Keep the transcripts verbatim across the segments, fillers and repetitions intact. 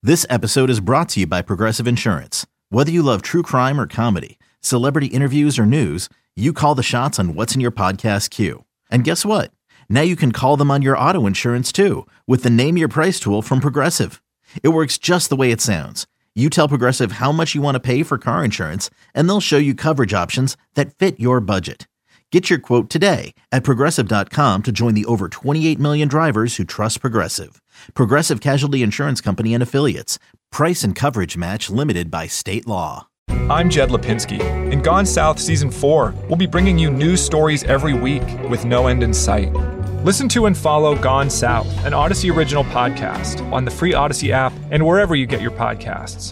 This episode is brought to you by Progressive Insurance. Whether you love true crime or comedy, celebrity interviews or news, you call the shots on what's in your podcast queue. And guess what? Now you can call them on your auto insurance too with the Name Your Price tool from Progressive. It works just the way it sounds. You tell Progressive how much you want to pay for car insurance, and they'll show you coverage options that fit your budget. Get your quote today at Progressive dot com to join the over twenty-eight million drivers who trust Progressive. Progressive Casualty Insurance Company and Affiliates. Price and coverage match limited by state law. I'm Jed Lipinski. In Gone South Season four, we'll be bringing you news stories every week with no end in sight. Listen to and follow Gone South, an Odyssey original podcast on the free Odyssey app and wherever you get your podcasts.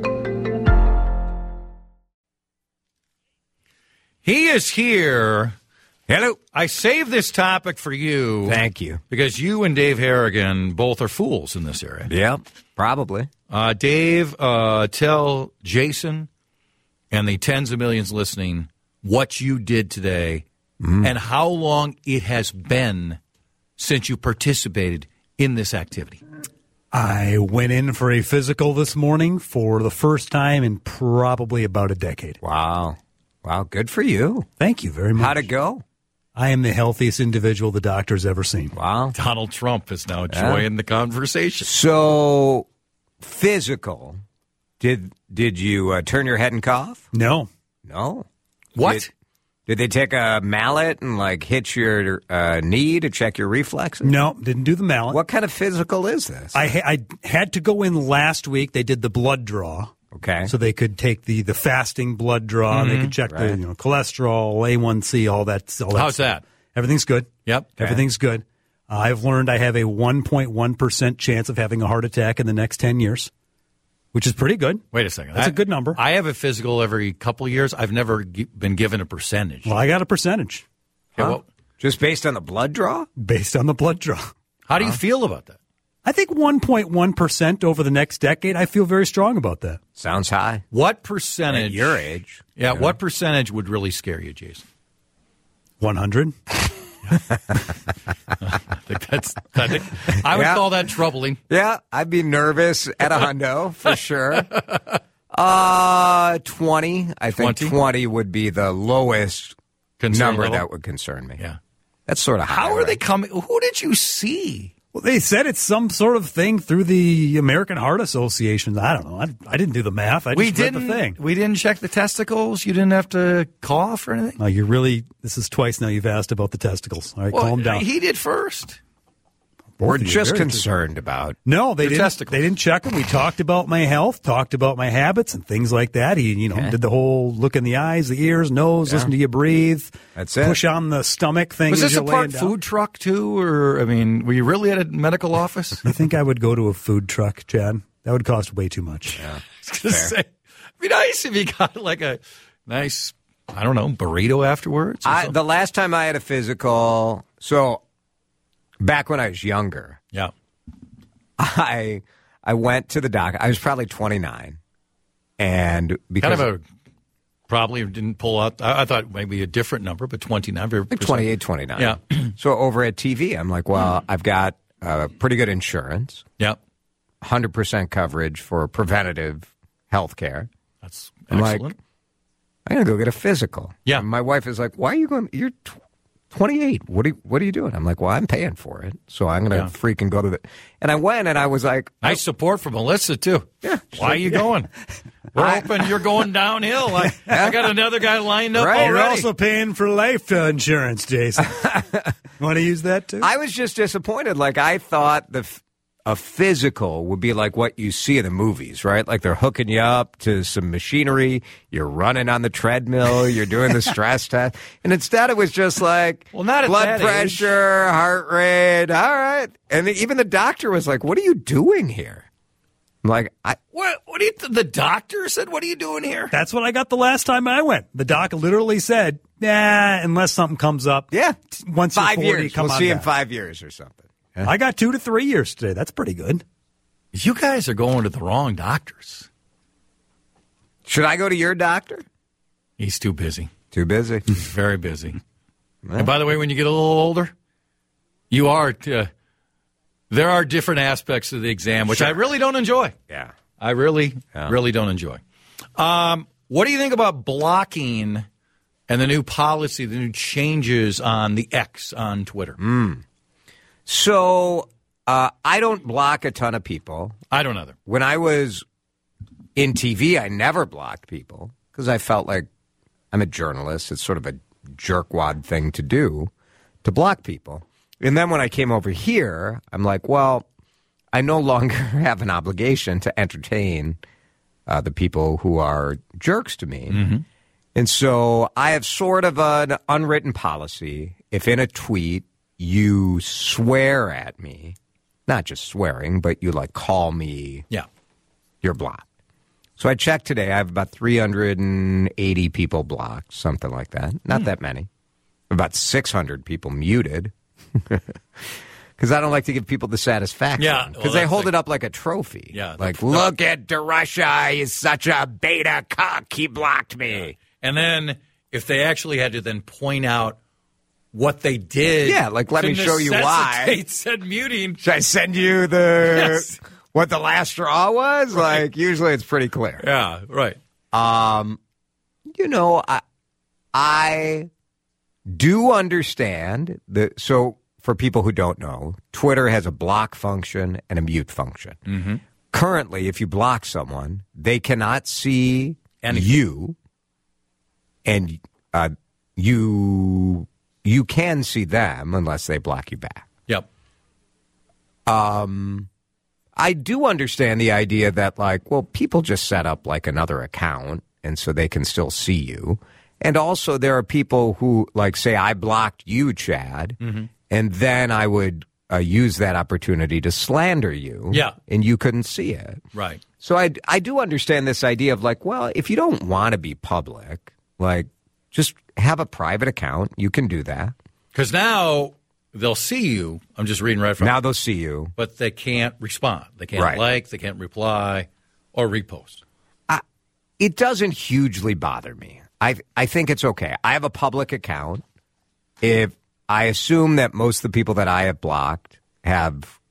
He is here. Hello. I saved this topic for you. Thank you. Because you and Dave Harrigan both are fools in this area. Yep, probably. Uh, Dave, uh, tell Jason and the tens of millions listening what you did today mm. and how long it has been since you participated in this activity. I went in for a physical this morning for the first time in probably about a decade. Wow. Wow, good for you. Thank you very much. How'd it go? I am the healthiest individual the doctor's ever seen. Wow. Donald Trump is now Yeah. joining the conversation. So, physical. Did did you uh, turn your head and cough? No. No. What? Did, did they take a mallet and, like, hit your uh, knee to check your reflexes? No, didn't do the mallet. What kind of physical is this? I, ha- I had to go in last week. They did the blood draw. Okay. So they could take the, the fasting blood draw. Mm-hmm. They could check Right. the you know, cholesterol, A one C, all that. All that How's stuff. that? Everything's good. Yep. Okay. Everything's good. Uh, I've learned I have a one point one percent chance of having a heart attack in the next ten years, which is pretty good. Wait a second. That's I, a good number. I have a physical every couple of years. I've never g- been given a percentage. Well, I got a percentage Okay, Huh? well, Just based on the blood draw? based on the blood draw. how do you feel about that? I think one point one percent over the next decade. I feel very strong about that. Sounds high. What percentage? At your age. Yeah, what percentage would really scare you, Jason? one hundred? I think that's. I, think, I would Yeah. call that troubling. Yeah, I'd be nervous at a hundo for sure. Uh, twenty. I think twenty? twenty would be the lowest Concern number level? that would concern me. Yeah. That's sort of How are they coming? Who did you see? Well, they said it's some sort of thing through the American Heart Association. I don't know. I, I didn't do the math. I just we read didn't. the thing. We didn't check the testicles. You didn't have to cough or anything. Oh, you're really, this is twice now you've asked about the testicles. All right, Well, calm down. He did first. Both We're of you, just very concerned about. No, they Your didn't. testicles. They didn't check them. We talked about my health, talked about my habits and things like that. He, you know, Okay. did the whole look in the eyes, the ears, nose, Yeah. listen to you breathe. That's it. Push on the stomach thing. Was as this a you're part laying down. food truck too, or I mean, were you really at a medical office? I think I would go to a food truck, Chad. That would cost way too much. I was gonna say, it'd be nice if you got like a nice, I don't know, burrito afterwards. or I, something. the last time I had a physical, so back when I was younger, yeah. I I went to the doc. I was probably twenty-nine, and because Kind of a probably didn't pull out. I, I thought maybe a different number, but twenty-nine. like twenty-eight, twenty-nine. Yeah. So over at T V, I'm like, well, I've got uh, pretty good insurance, Yeah. one hundred percent coverage for preventative health care. That's I'm like, excellent. I'm going to go get a physical. Yeah. And my wife is like, why are you going? You're tw- twenty-eight. What are you, what are you doing? I'm like, well, I'm paying for it. So I'm going to Yeah. freaking go to the. And I went and I was like, Nice support from Melissa too. Yeah. Why are you going? We're I- hoping you're going downhill. I, I got another guy lined up Right. You're already. also paying for life uh, insurance, Jason. Want to use that too? I was just disappointed. Like, I thought the f- a physical would be like what you see in the movies, right? Like they're hooking you up to some machinery. You're running on the treadmill. You're doing the stress test. And instead it was just like Well, not at blood that pressure, heart rate. All right. And even the doctor was like, what are you doing here? I'm like, I, What? What do you? The doctor said, "What are you doing here?" That's what I got the last time I went. The doc literally said, nah, unless something comes up. yeah, Once five you're forty, years. come We'll on see in back. five years or something. I got two to three years today. That's pretty good. You guys are going to the wrong doctors. Should I go to your doctor? He's too busy. Too busy. He's very busy. And by the way, when you get a little older, you are uh, There are different aspects of the exam, which Sure. I really don't enjoy. Yeah. I really, Yeah. really don't enjoy. Um, what do you think about blocking and the new policy, the new changes on the X on Twitter? Mm. So uh, I don't block a ton of people. I don't either. When I was in T V, I never blocked people because I felt like I'm a journalist. It's sort of a jerkwad thing to do, to block people. And then when I came over here, I'm like, well, I no longer have an obligation to entertain uh, the people who are jerks to me. Mm-hmm. And so I have sort of an unwritten policy. If in a tweet you swear at me, not just swearing, but you like call me, Yeah. you're blocked. So I checked today. I have about three hundred eighty people blocked, something like that. Not mm. that many. About six hundred people muted. Because I don't like to give people the satisfaction. Yeah. Because well, they hold like, it up like a trophy. Yeah. Like, the, look at DeRusha. He's such a beta cuck. He blocked me. Yeah. And then if they actually had to then point out what they did. Yeah, like let me show you why. Said muting. Should I send you the yes. what the last straw was? Right. Like usually it's pretty clear. Yeah, right. Um, you know, I I do understand that. So for people who don't know, Twitter has a block function and a mute function. Mm-hmm. Currently, if you block someone, they cannot see Anything. you, and uh, you you can see them unless they block you back. Yep. Um, I do understand the idea that, like, well, people just set up like another account, and so they can still see you. And also, there are people who, like, say, I blocked you, Chad, mm-hmm. and then I would uh, use that opportunity to slander you. Yeah. And you couldn't see it. Right. So I, I do understand this idea of, like, well, if you don't want to be public, like, just have a private account. You can do that. Because now they'll see you. I'm just reading right from Now they'll see you. But they can't respond. They can't Right. like, they can't reply, or repost. I, it doesn't hugely bother me. I I think it's okay. I have a public account. If I assume that most of the people that I have blocked have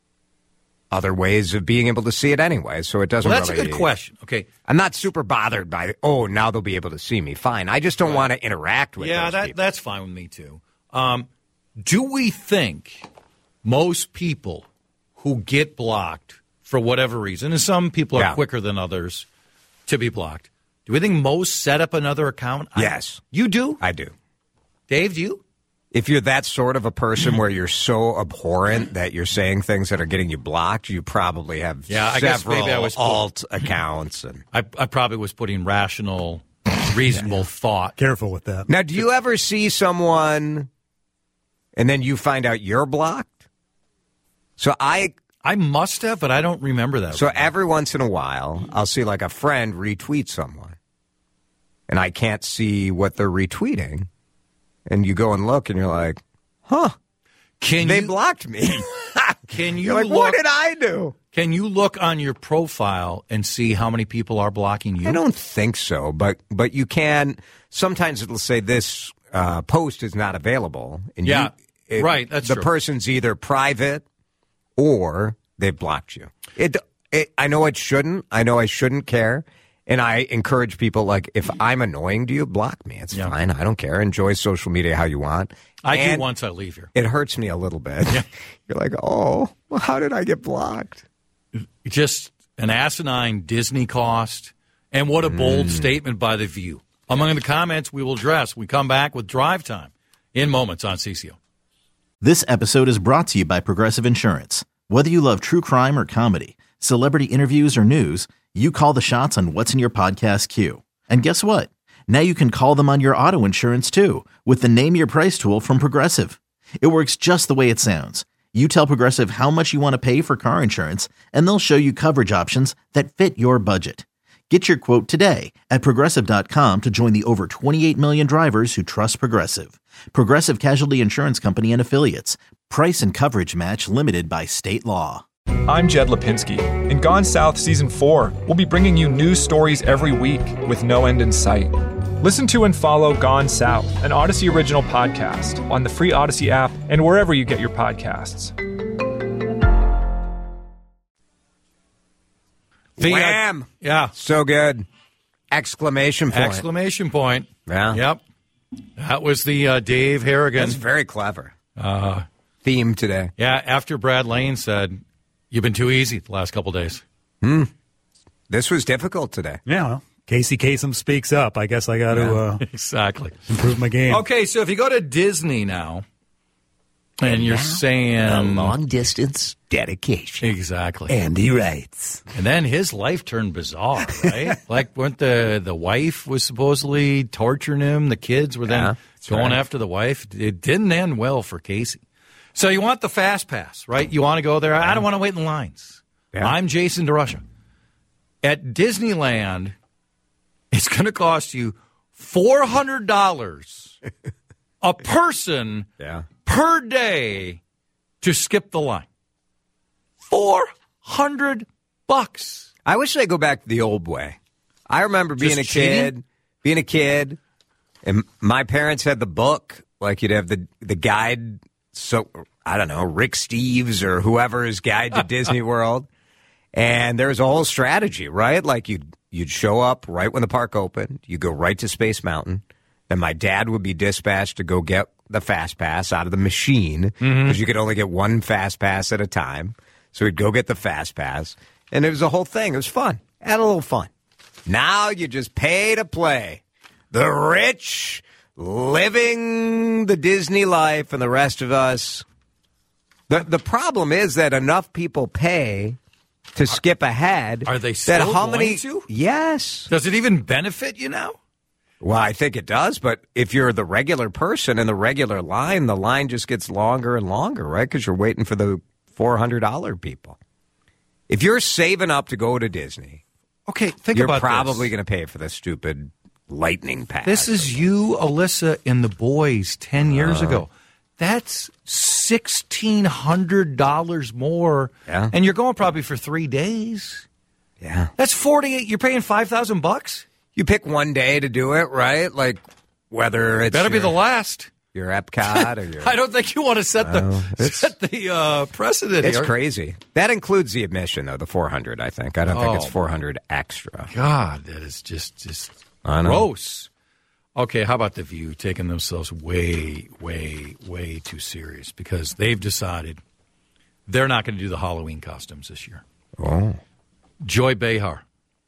other ways of being able to see it anyway, so it doesn't Well, that's really... a good question. Okay. I'm not super bothered by, oh, now they'll be able to see me. Fine. I just don't Right. want to interact with yeah, those that, people. that's fine with me, too. Um, do we think most people who get blocked for whatever reason, and some people are Yeah. quicker than others to be blocked, do we think most set up another account? Yes. I, you do? I do. Dave, do you? If you're that sort of a person where you're so abhorrent that you're saying things that are getting you blocked, you probably have Yeah, I guess several maybe I was- alt accounts. And I, I probably was putting rational, reasonable thought. Careful with that. Now, do you ever see someone and then you find out you're blocked? So I I must have, but I don't remember that. so every once in a while, I'll see like a friend retweet someone, and I can't see what they're retweeting. And you go and look, and you're like, huh, Can they you, blocked me. Can you You're like, look, what did I do? Can you look on your profile and see how many people are blocking you? I don't think so, but but you can. Sometimes it'll say this uh, post is not available. And Yeah, you, it, right, that's the true. person's either private or they've blocked you. It, it. I know it shouldn't. I know I shouldn't care. And I encourage people, like, if I'm annoying to you, block me. It's Yeah. fine. I don't care. Enjoy social media how you want. I And do once I leave here. It hurts me a little bit. Yeah. You're like, oh, well, how did I get blocked? Just an asinine Disney cost. And what a bold statement by The View. Among the comments we will address, we come back with Drive Time in moments on C C O. This episode is brought to you by Progressive Insurance. Whether you love true crime or comedy, celebrity interviews or news, you call the shots on what's in your podcast queue. And guess what? Now you can call them on your auto insurance too with the Name Your Price tool from Progressive. It works just the way it sounds. You tell Progressive how much you want to pay for car insurance, and they'll show you coverage options that fit your budget. Get your quote today at Progressive dot com to join the over twenty-eight million drivers who trust Progressive. Progressive Casualty Insurance Company and Affiliates. Price and coverage match limited by state law. I'm Jed Lipinski. In Gone South Season four, we'll be bringing you news stories every week with no end in sight. Listen to and follow Gone South, an Odyssey original podcast, on the free Odyssey app and wherever you get your podcasts. The, uh, Wham! yeah. So good. Exclamation point. Exclamation point. Yeah. Yep. That was the uh, Dave Harrigan. That's very clever. Uh, Theme today. yeah, after Brad Lane said, you've been too easy the last couple days. Hmm. This was difficult today. Yeah, well, Casey Kasem speaks up. I guess I got to Yeah. uh, Exactly. improve my game. Okay, so if you go to Disney now, and you're saying... distance dedication. Exactly. Andy writes. And then his life turned bizarre, right? Like, weren't the, the wife was supposedly torturing him? The kids were then Yeah, that's going right. after the wife. It didn't end well for Casey. So you want the fast pass, right? You want to go there. I don't want to wait in lines. Yeah. I'm Jason DeRusha. At Disneyland, it's going to cost you four hundred dollars a person Yeah. per day to skip the line. four hundred bucks. I wish they go back to the old way. I remember being Just a kid, cheating? being a kid, and my parents had the book. Like you'd have the the guide. So I don't know, Rick Steves or whoever's guide to Disney World, and there was a whole strategy, right? Like you'd you'd show up right when the park opened. You go right to Space Mountain. Then my dad would be dispatched to go get the fast pass out of the machine because Mm-hmm. you could only get one fast pass at a time. So we'd go get the fast pass, and it was a whole thing. It was fun. Had a little fun. Now you just pay to play. The rich living the Disney life, and the rest of us. The the problem is that enough people pay to skip ahead. Are they that still how going many, to? Yes. Does it even benefit you now? Well, I think it does, but if you're the regular person in the regular line, the line just gets longer and longer, right? Because you're waiting for the four hundred dollars people. If you're saving up to go to Disney, Okay, think you're about probably this. going to pay for the stupid lightning pass. This is you, Alyssa, and the boys ten years Uh. ago. That's sixteen hundred dollars more. Yeah. And you're going probably for three days. Yeah. That's forty-eight. You're paying five thousand bucks? You pick one day to do it, right? Like whether it's Better be your, the last. your Epcot or your. I don't think you want to set the it's- set the uh, precedent It's here. crazy. That includes the admission, though, the four hundred. I think. I don't think it's Oh. four hundred extra. God, that is just just I know. gross. Okay, how about the View taking themselves way, way, way too serious because they've decided they're not going to do the Halloween costumes this year. Oh. Joy Behar.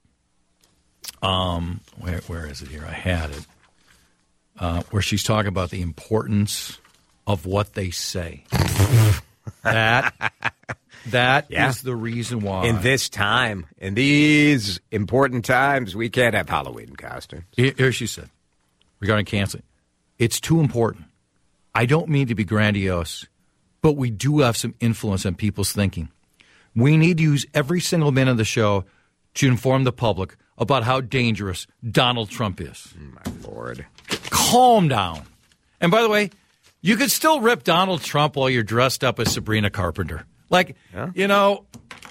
Um, where where is it here? I had it. Uh, where she's talking about the importance of what they say. that that Yeah. is the reason why. In this time, in these important times, we can't have Halloween costumes. Here here she said, regarding canceling, it's too important. I don't mean to be grandiose, but we do have some influence on people's thinking. We need to use every single minute of the show to inform the public about how dangerous Donald Trump is. My Lord. Calm down. And by the way, you could still rip Donald Trump while you're dressed up as Sabrina Carpenter. Like, Yeah. you know,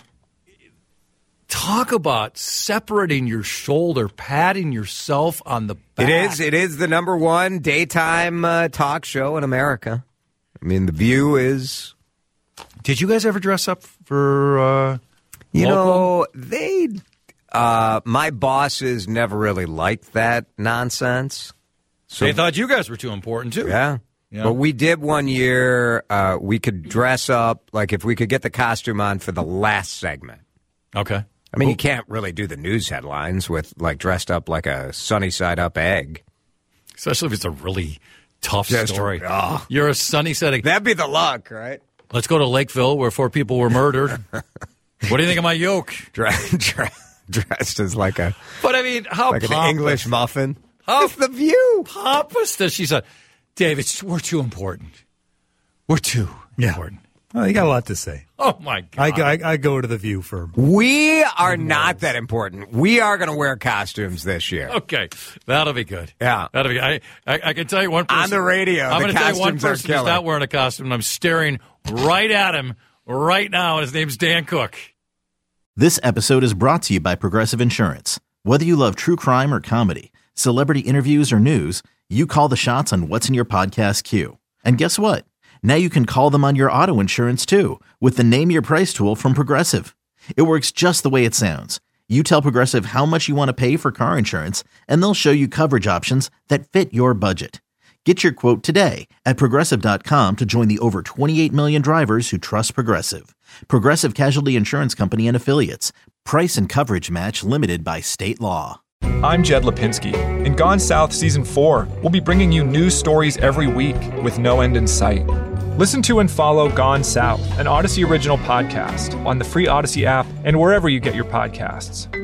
talk about separating your shoulder, patting yourself on the back. It is. It is the number one daytime uh, talk show in America. I mean, The View is. Did you guys ever dress up for? Uh, You local? know, they. Uh, my bosses never really liked that nonsense. So They thought you guys were too important too. yeah. Yeah. But we did one year. Uh, we could dress up like if we could get the costume on for the last segment. Okay. I mean, you can't really do the news headlines with like dressed up like a sunny side up egg. Especially if it's a really tough Just- story. oh. You're a sunny setting. That'd be the luck, right? Let's go to Lakeville where four people were murdered. What do you think of my yoke? Dressed, dressed as like a But I mean, how like an pompous, English muffin. How It's The View. pompous does she say? Dave, it's, we're too important. We're too Yeah. important. Well, you got a lot to say. Oh my I, God! I, I go to the View for. We are not that important. We are going to wear costumes this year. Okay, that'll be good. Yeah. that'll be. I I, I can tell you one person On the radio, I'm the going to tell you one costumes are person who's killer. not wearing a costume. And I'm staring right at him right now, and his name's Dan Cook. This episode is brought to you by Progressive Insurance. Whether you love true crime or comedy, celebrity interviews or news, you call the shots on what's in your podcast queue. And guess what? Now you can call them on your auto insurance too with the Name Your Price tool from Progressive. It works just the way it sounds. You tell Progressive how much you want to pay for car insurance, and they'll show you coverage options that fit your budget. Get your quote today at Progressive dot com to join the over twenty-eight million drivers who trust Progressive. Progressive Casualty Insurance Company and Affiliates. Price and coverage match limited by state law. I'm Jed Lipinski. In Gone South Season four, we'll be bringing you news stories every week with no end in sight. Listen to and follow Gone South, an Odyssey original podcast, on the free Odyssey app and wherever you get your podcasts.